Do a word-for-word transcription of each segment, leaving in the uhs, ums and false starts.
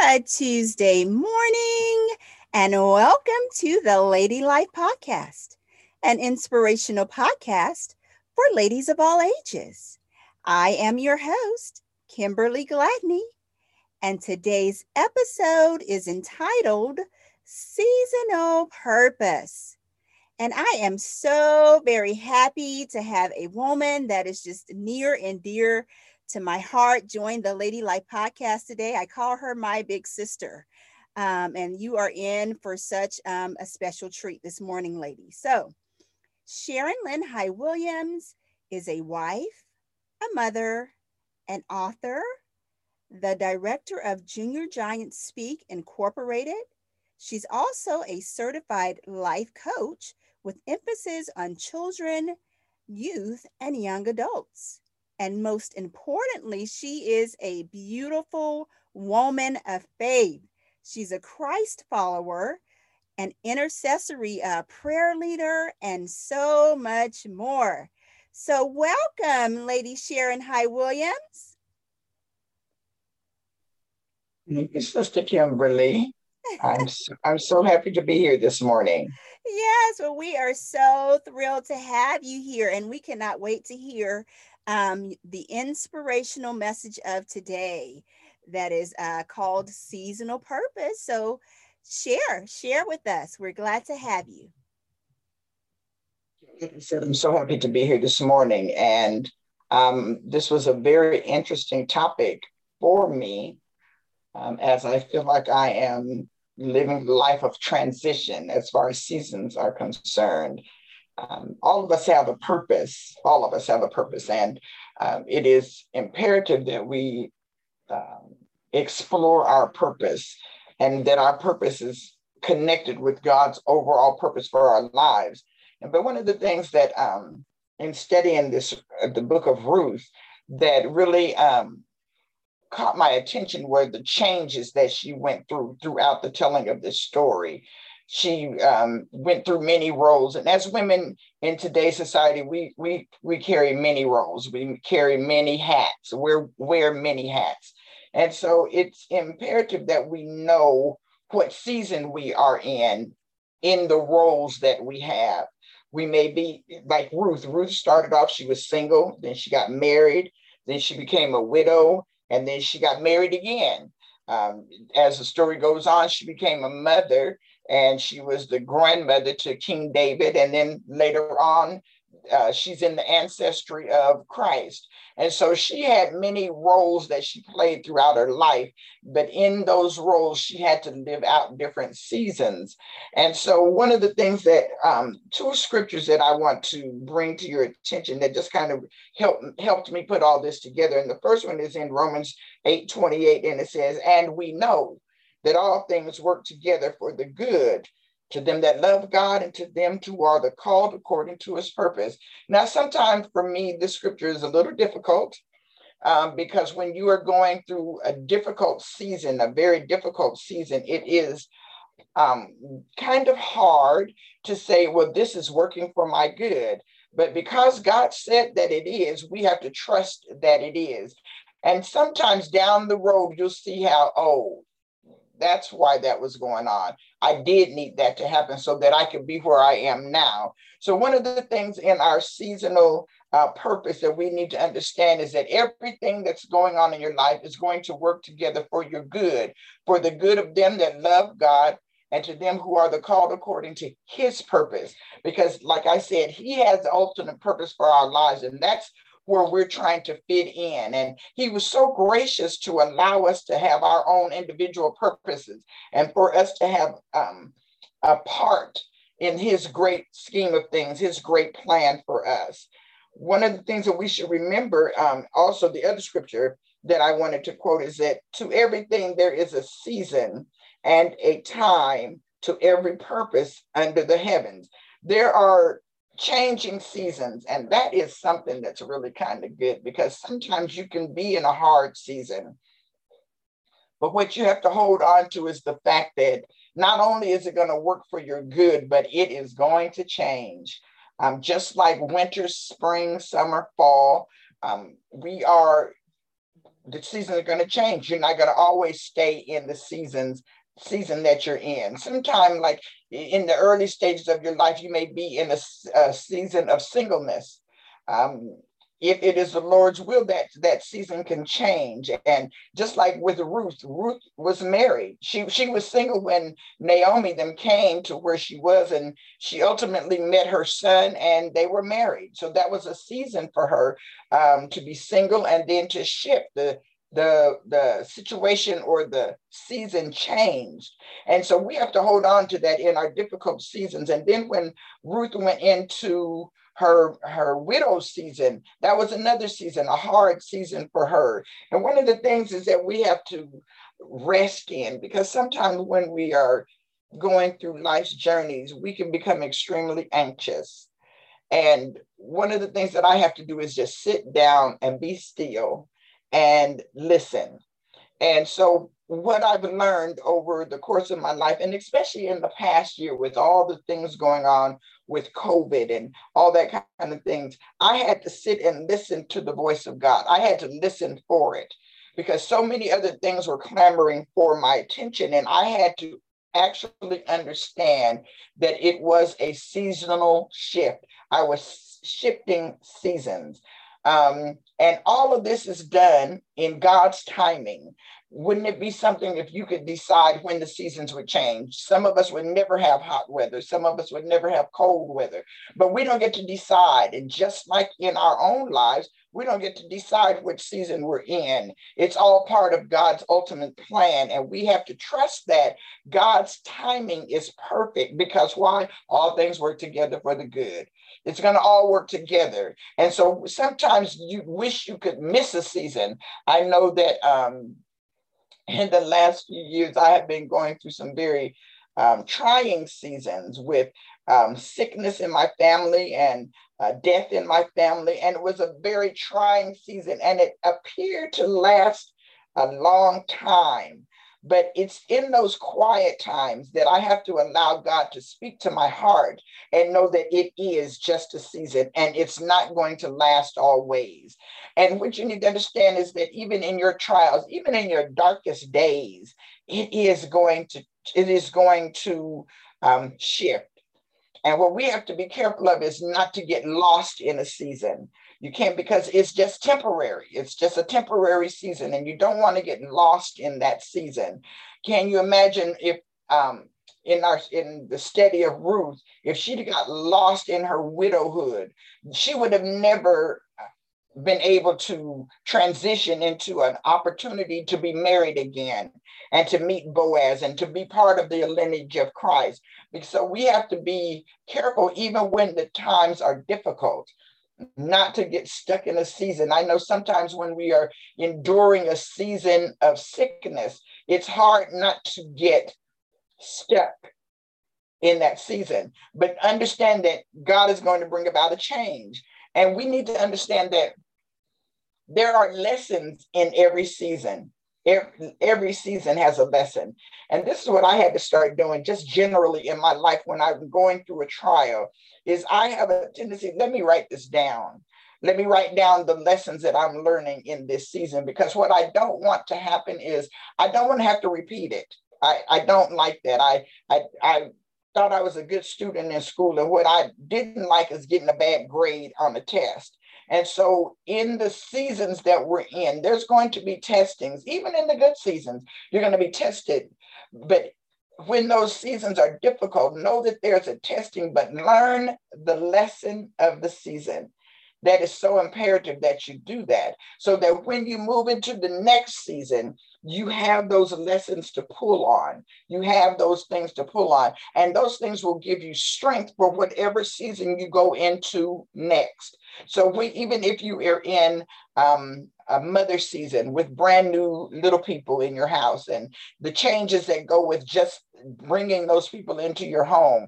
Good Tuesday morning, and welcome to the Lady Life Podcast, an inspirational podcast for ladies of all ages. I am your host, Kimberly Gladney, and today's episode is entitled Seasonal Purpose. And I am so very happy to have a woman that is just near and dear to my heart join the Lady Life Podcast today. I call her my big sister. Um, and you are in for such um, a special treat this morning, lady. So Sharon Lynn High Williams is a wife, a mother, an author, the director of Junior Giants Speak Incorporated. She's also a certified life coach with emphasis on children, youth, and young adults. And most importantly, she is a beautiful woman of faith. She's a Christ follower, an intercessory uh, prayer leader, and so much more. So welcome, Lady Sharon High Williams. Thank you, Sister Kimberly. I'm so, I'm so happy to be here this morning. Yes, well, we are so thrilled to have you here, and we cannot wait to hear um, the inspirational message of today that is uh, called Seasonal Purpose. So share, share with us. We're glad to have you. Like I said, I'm so happy to be here this morning. And um, this was a very interesting topic for me, um, as I feel like I am living the life of transition as far as seasons are concerned. Um, all of us have a purpose. All of us have a purpose. And um, it is imperative that we um, explore our purpose and that our purpose is connected with God's overall purpose for our lives. And but one of the things that um, in studying this, uh, the book of Ruth, that really um, caught my attention were the changes that she went through throughout the telling of this story. She um, went through many roles, and as women in today's society, we we we carry many roles. We carry many hats. We wear many hats, and so it's imperative that we know what season we are in, in the roles that we have. We may be like Ruth. Ruth started off; she was single, then she got married, then she became a widow, and then she got married again. Um, as the story goes on, she became a mother, and she was the grandmother to King David. And then later on, uh, she's in the ancestry of Christ. And so she had many roles that she played throughout her life. But in those roles, she had to live out different seasons. And so one of the things that, um, two scriptures that I want to bring to your attention that just kind of helped, helped me put all this together. And the first one is in Romans eight twenty-eight, and it says, "And we know that all things work together for the good to them that love God and to them who are the called according to his purpose." Now, sometimes for me, this scripture is a little difficult um, because when you are going through a difficult season, a very difficult season, it is um, kind of hard to say, well, this is working for my good. But because God said that it is, we have to trust that it is. And sometimes down the road, you'll see how, oh, that's why that was going on. I did need that to happen so that I could be where I am now. So one of the things in our seasonal uh, purpose that we need to understand is that everything that's going on in your life is going to work together for your good, for the good of them that love God and to them who are the called according to his purpose. Because like I said, he has the ultimate purpose for our lives, and that's where we're trying to fit in. And he was so gracious to allow us to have our own individual purposes and for us to have um, a part in his great scheme of things, his great plan for us. One of the things that we should remember, um, also the other scripture that I wanted to quote is that to everything there is a season and a time to every purpose under the heavens. There are changing seasons, and that is something that's really kind of good, because sometimes you can be in a hard season, but what you have to hold on to is the fact that not only is it going to work for your good, but it is going to change. Um, just like winter, spring, summer, fall, um, we are the seasons are going to change. You're not going to always stay in the seasons season that you're in. Sometime, like in the early stages of your life, you may be in a, a season of singleness. Um, if it is the Lord's will, that that season can change. And just like with Ruth, Ruth was married. She she was single when Naomi then came to where she was, and she ultimately met her son, and they were married. So that was a season for her um, to be single, and then to shift. The the the situation or the season changed. And so we have to hold on to that in our difficult seasons. And then when Ruth went into her her widow season, that was another season, a hard season for her. And one of the things is that we have to rest in, because sometimes when we are going through life's journeys, we can become extremely anxious. And one of the things that I have to do is just sit down and be still and listen. And so what I've learned over the course of my life, and especially in the past year with all the things going on with COVID and all that kind of things, I had to sit and listen to the voice of God. I had to listen for it, because so many other things were clamoring for my attention. And I had to actually understand that it was a seasonal shift. I was shifting seasons. Um, and all of this is done in God's timing. Wouldn't it be something if you could decide when the seasons would change? Some of us would never have hot weather. Some of us would never have cold weather, but we don't get to decide. And just like in our own lives, we don't get to decide which season we're in. It's all part of God's ultimate plan. And we have to trust that God's timing is perfect, because why? All things work together for the good. It's going to all work together. And so sometimes you wish you could miss a season. I know that um, in the last few years, I have been going through some very um, trying seasons with um, sickness in my family and uh, death in my family. And it was a very trying season, and it appeared to last a long time. But it's in those quiet times that I have to allow God to speak to my heart and know that it is just a season and it's not going to last always. And what you need to understand is that even in your trials, even in your darkest days, it is going to, it is going to um, shift. And what we have to be careful of is not to get lost in a season. You can't, because it's just temporary. It's just a temporary season, and you don't want to get lost in that season. Can you imagine if um, in our in the study of Ruth, if she'd got lost in her widowhood, she would have never been able to transition into an opportunity to be married again and to meet Boaz and to be part of the lineage of Christ. So we have to be careful, even when the times are difficult, not to get stuck in a season. I know sometimes when we are enduring a season of sickness, it's hard not to get stuck in that season. But understand that God is going to bring about a change. And we need to understand that there are lessons in every season. Every, every season has a lesson. And this is what I had to start doing just generally in my life when I'm going through a trial, is I have a tendency, let me write this down. Let me write down the lessons that I'm learning in this season, because what I don't want to happen is I don't want to have to repeat it. I, I don't like that. I, I, I thought I was a good student in school, and what I didn't like is getting a bad grade on the test. And so in the seasons that we're in, there's going to be testings. Even in the good seasons, you're going to be tested. But when those seasons are difficult, know that there's a testing, but learn the lesson of the season. That is so imperative that you do that, so that when you move into the next season, you have those lessons to pull on. You have those things to pull on, and those things will give you strength for whatever season you go into next. So we, even if you are in um, a mother season with brand new little people in your house, and the changes that go with just bringing those people into your home,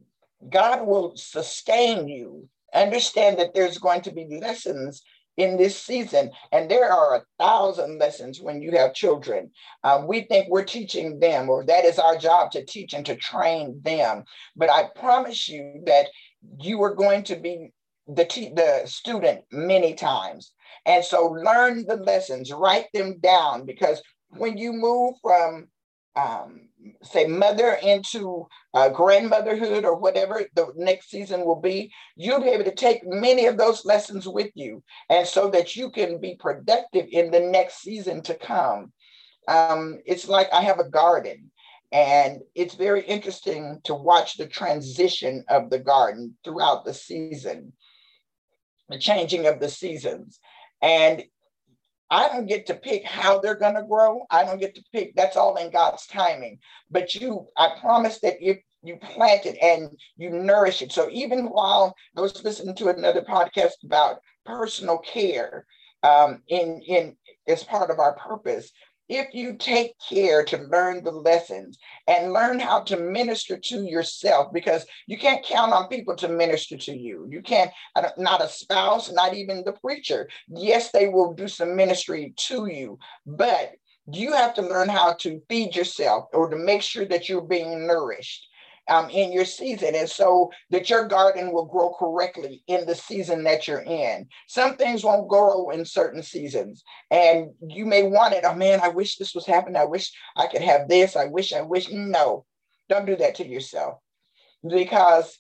God will sustain you. Understand that there's going to be lessons in this season, and there are a thousand lessons when you have children. Um, we think we're teaching them, or that is our job, to teach and to train them. But I promise you that you are going to be the te- the student many times. And so learn the lessons, write them down, because when you move from, um, say, mother into uh, grandmotherhood or whatever the next season will be, you'll be able to take many of those lessons with you, and so that you can be productive in the next season to come. Um, it's like I have a garden, and it's very interesting to watch the transition of the garden throughout the season, the changing of the seasons. And I don't get to pick how they're going to grow. I don't get to pick. That's all in God's timing. But you, I promise that if you plant it and you nourish it. So even while I was listening to another podcast about personal care um, in, in as part of our purpose, if you take care to learn the lessons and learn how to minister to yourself, because you can't count on people to minister to you. You can't, not a spouse, not even the preacher. Yes, they will do some ministry to you, but you have to learn how to feed yourself or to make sure that you're being nourished Um, in your season, and so that your garden will grow correctly in the season that you're in. Some things won't grow in certain seasons, and you may want it. Oh man, I wish this was happening. I wish I could have this. I wish, I wish. No, don't do that to yourself, because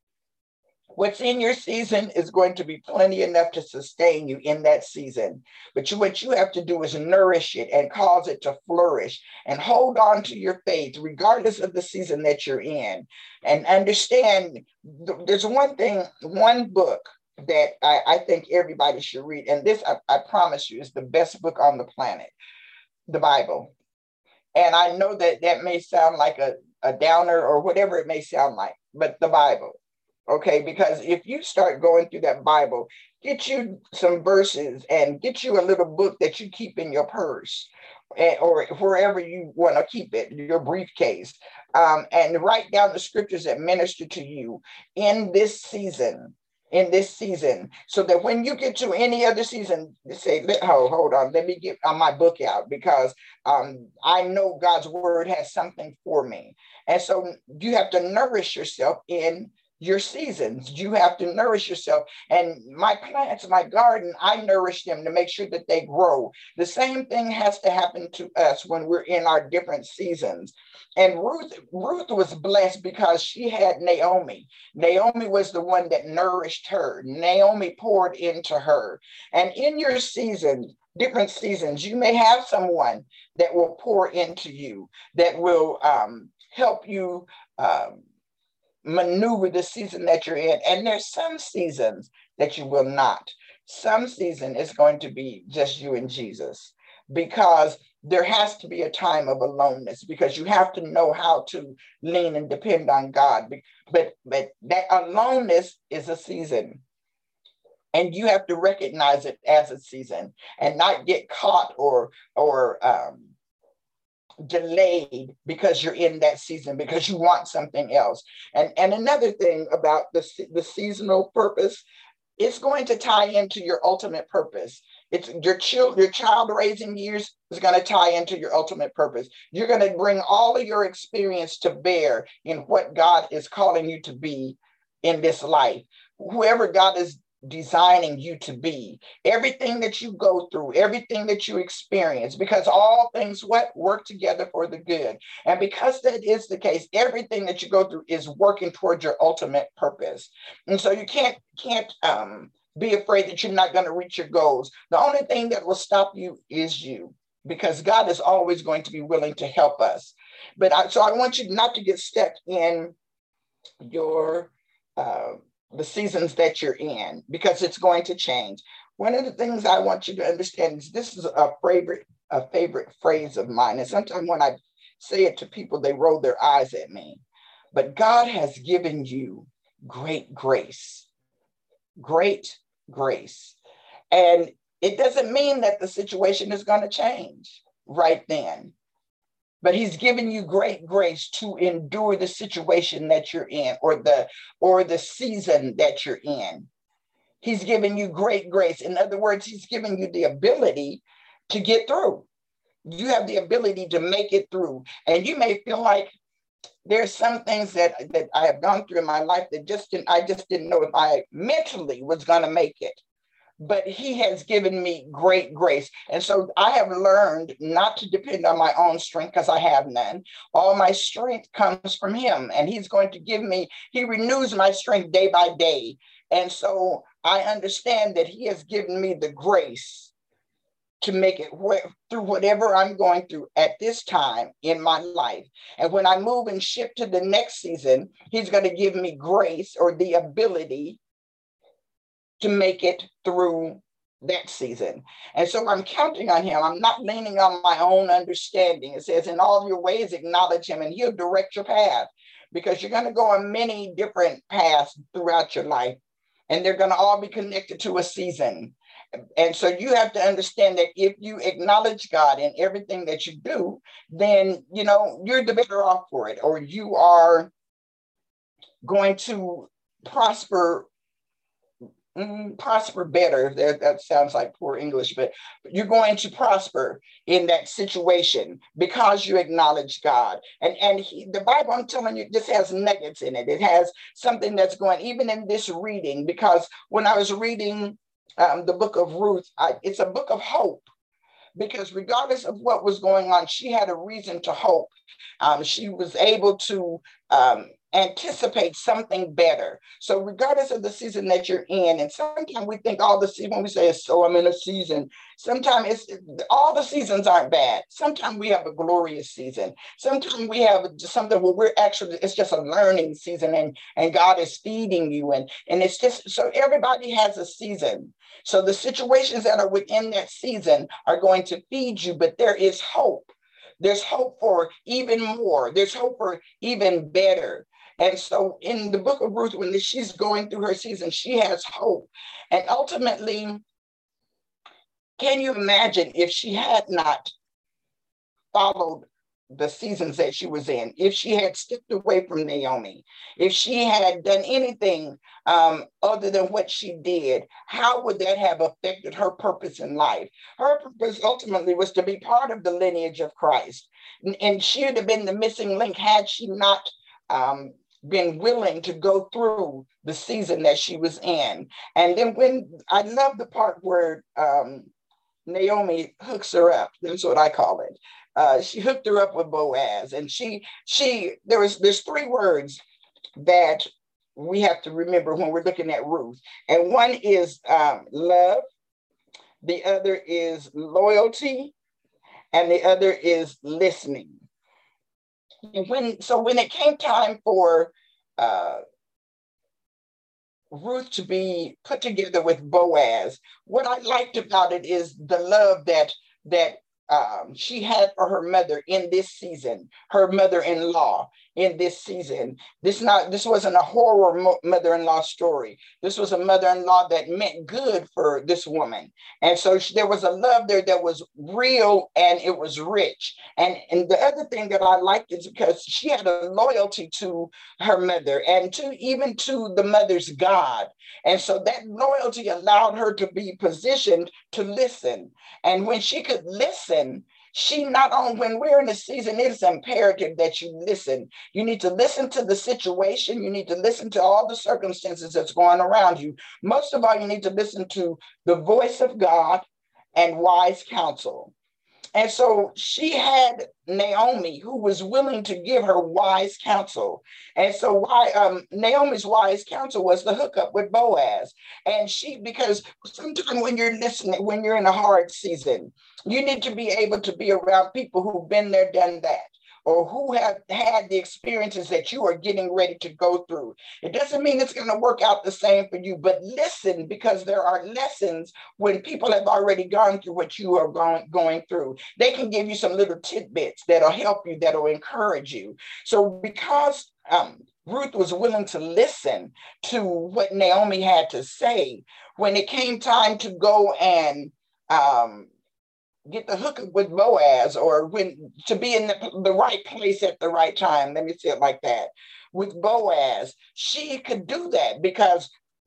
what's in your season is going to be plenty enough to sustain you in that season. But you, what you have to do is nourish it and cause it to flourish and hold on to your faith, regardless of the season that you're in. And understand, there's one thing, one book that I, I think everybody should read. And this, I, I promise you, is the best book on the planet, the Bible. And I know that that may sound like a, a downer or whatever it may sound like, but the Bible. Okay, because if you start going through that Bible, get you some verses and get you a little book that you keep in your purse, and, or wherever you want to keep it, your briefcase, um, and write down the scriptures that minister to you in this season, in this season, so that when you get to any other season, you say, oh, hold on, let me get my book out, because um, I know God's word has something for me. And so you have to nourish yourself in your seasons. You have to nourish yourself. And my plants, my garden, I nourish them to make sure that they grow. The same thing has to happen to us when we're in our different seasons. And Ruth, Ruth was blessed because she had Naomi. Naomi was the one that nourished her. Naomi poured into her. And in your season, different seasons, you may have someone that will pour into you, that will um, help you um, maneuver the season that you're in. And there's some seasons that you will not. Some season is going to be just you and Jesus, because there has to be a time of aloneness, because you have to know how to lean and depend on God. But, but that aloneness is a season. And you have to recognize it as a season and not get caught or, or, um, delayed because you're in that season, because you want something else. And, and another thing about the, the seasonal purpose, it's going to tie into your ultimate purpose. It's your child, your child raising years is going to tie into your ultimate purpose. You're going to bring all of your experience to bear in what God is calling you to be in this life. Whoever God is designing you to be, everything that you go through, everything that you experience, because all things what work together for the good. And because that is the case, everything that you go through is working towards your ultimate purpose. And so you can't can't um be afraid that you're not going to reach your goals. The only thing that will stop you is you, because God is always going to be willing to help us. But I, so I want you not to get stuck in your uh the seasons that you're in, because it's going to change. One of the things I want you to understand is this is a favorite, a favorite phrase of mine. And sometimes when I say it to people, they roll their eyes at me. But God has given you great grace, great grace. And it doesn't mean that the situation is going to change right then. But he's given you great grace to endure the situation that you're in, or the or the season that you're in. He's given you great grace. In other words, he's given you the ability to get through. You have the ability to make it through. And you may feel like there's some things that, that I have gone through in my life that just didn't, I just didn't know if I mentally was going to make it. but he has given me great grace. And so I have learned not to depend on my own strength, because I have none. All my strength comes from him, and he's going to give me, he renews my strength day by day. And so I understand that he has given me the grace to make it wh- through whatever I'm going through at this time in my life. And when I move and shift to the next season, he's going to give me grace, or the ability to make it through that season. And so I'm counting on him. I'm not leaning on my own understanding. It says, in all your ways, acknowledge him, and he'll direct your path, because you're going to go on many different paths throughout your life, and they're going to all be connected to a season. And so you have to understand that if you acknowledge God in everything that you do, then, you know, you're the better off for it, or you are going to prosper Mm, prosper better. That, that sounds like poor English, but you're going to prosper in that situation because you acknowledge God. And and he, the Bible, I'm telling you, this has nuggets in it. It has something that's going, even in this reading, because when I was reading um, the book of Ruth, I, it's a book of hope. Because regardless of what was going on, she had a reason to hope. Um, she was able to um, anticipate something better. So regardless of the season that you're in, and sometimes we think all the season, when we say, so I'm in a season, sometimes it's all the seasons aren't bad. Sometimes we have a glorious season. Sometimes we have something where we're actually, it's just a learning season, and, and God is feeding you. And, and it's just, so everybody has a season. So the situations that are within that season are going to feed you, but there is hope. There's hope for even more. There's hope for even better. And so in the book of Ruth, when she's going through her season, she has hope. And ultimately, can you imagine if she had not followed the seasons that she was in, if she had stepped away from Naomi, if she had done anything um, other than what she did, how would that have affected her purpose in life? Her purpose ultimately was to be part of the lineage of Christ. And, and she would have been the missing link had she not um, been willing to go through the season that she was in. And then when, I love the part where um, Naomi hooks her up, that's what I call it. Uh, she hooked her up with Boaz, and she, she, there was, there's three words that we have to remember when we're looking at Ruth. And one is um, love, the other is loyalty, and the other is listening. And when, so when it came time for uh, Ruth to be put together with Boaz, what I liked about it is the love that, that Um, she had for her mother in this season, her mother-in-law in this season. This not this wasn't a horror mo- mother-in-law story. This was a mother-in-law that meant good for this woman. And so she, there was a love there that was real, and it was rich. And, and the other thing that I liked is because she had a loyalty to her mother, and to even to the mother's God. And so that loyalty allowed her to be positioned to listen. And when she could listen, she not only, when we're in a season, it is imperative that you listen. You need to listen to the situation. You need to listen to all the circumstances that's going around you. Most of all, you need to listen to the voice of God and wise counsel. And so she had Naomi, who was willing to give her wise counsel. And so why um, Naomi's wise counsel was the hookup with Boaz. And she, because sometimes when you're listening, when you're in a hard season, you need to be able to be around people who've been there, done that, or who have had the experiences that you are getting ready to go through. It doesn't mean it's going to work out the same for you, but listen, because there are lessons when people have already gone through what you are going, going through. They can give you some little tidbits that'll help you, that'll encourage you. So because um, Ruth was willing to listen to what Naomi had to say, when it came time to go and um, get the hookup with Boaz, or when to be in the, the right place at the right time. Let me say it like that. With Boaz, she could do that because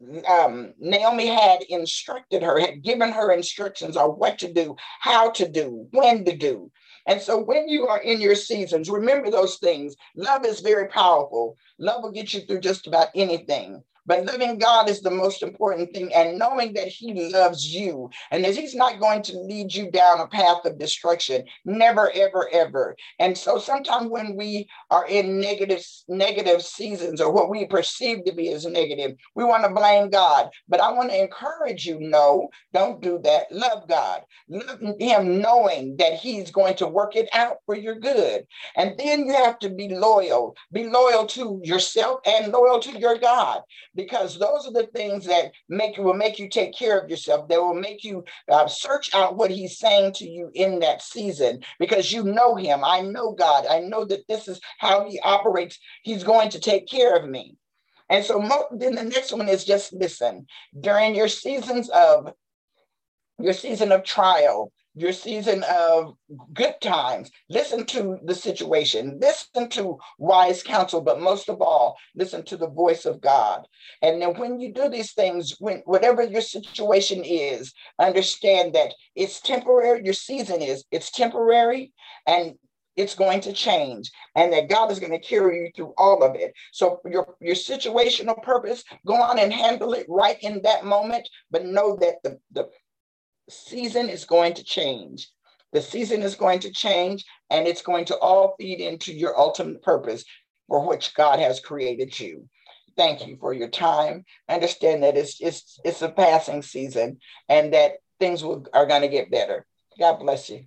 um, Naomi had instructed her, had given her instructions on what to do, how to do, when to do. And so when you are in your seasons, remember those things. Love is very powerful. Love will get you through just about anything. But loving God is the most important thing, and knowing that he loves you and that he's not going to lead you down a path of destruction. Never, ever, ever. And so sometimes when we are in negative, negative seasons, or what we perceive to be as negative, we want to blame God. But I want to encourage you, no, don't do that. Love God. Love him knowing that he's going to work it out for your good. And then you have to be loyal. Be loyal to yourself and loyal to your God, because those are the things that make will make you take care of yourself. They will make you uh, search out what he's saying to you in that season, because you know him. I know God. I know that this is how he operates. He's going to take care of me. And so then the next one is just listen. During your seasons of your season of trial, your season of good times, listen to the situation, listen to wise counsel, but most of all, listen to the voice of God. And then when you do these things, when whatever your situation is, understand that it's temporary. Your season is, it's temporary, and it's going to change, and that God is going to carry you through all of it. So your, your situational purpose, go on and handle it right in that moment, but know that the, the season is going to change. The season is going to change, and it's going to all feed into your ultimate purpose for which God has created you. Thank you for your time. Understand that it's it's it's a passing season, and that things will, are going to get better. God bless you.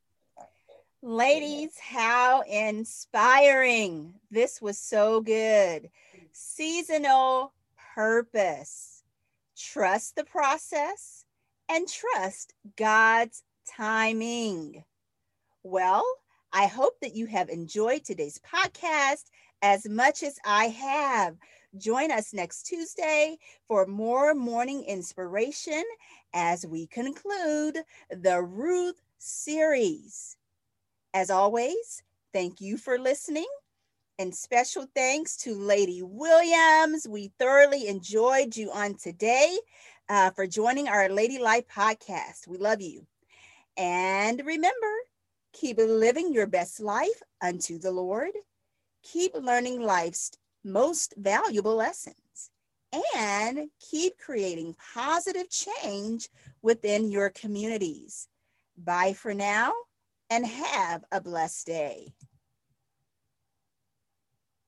Ladies, how inspiring. This was so good. Seasonal purpose. Trust the process and trust God's timing. Well, I hope that you have enjoyed today's podcast as much as I have. Join us next Tuesday for more morning inspiration as we conclude the Ruth series. As always, thank you for listening, and special thanks to Lady Williams. We thoroughly enjoyed you on today uh, for joining our Lady Life podcast. We love you. And remember, keep living your best life unto the Lord. Keep learning life's most valuable lessons, and keep creating positive change within your communities. Bye for now, and have a blessed day.